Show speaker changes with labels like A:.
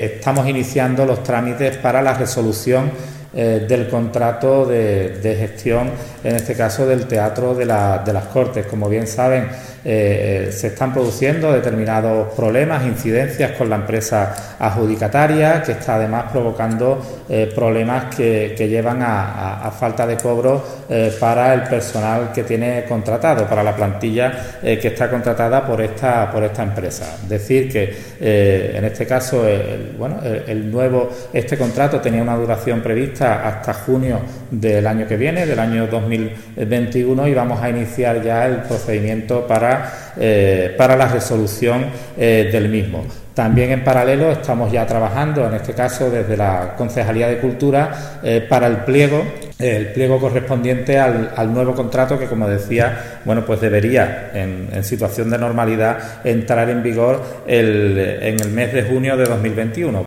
A: estamos iniciando los trámites para la resolución del contrato de gestión, en este caso del Teatro de las Cortes. Como bien saben, se están produciendo determinados problemas, incidencias con la empresa adjudicataria, que está además provocando problemas que llevan a falta de cobro para el personal que tiene contratado, para la plantilla que está contratada por esta empresa. Decir que en este caso este contrato tenía una duración prevista hasta junio del año que viene, del año 2021, y vamos a iniciar ya el procedimiento para la resolución del mismo. También en paralelo estamos ya trabajando, en este caso desde la Concejalía de Cultura, para el pliego correspondiente al nuevo contrato que, como decía, pues debería en situación de normalidad entrar en vigor en el mes de junio de 2021.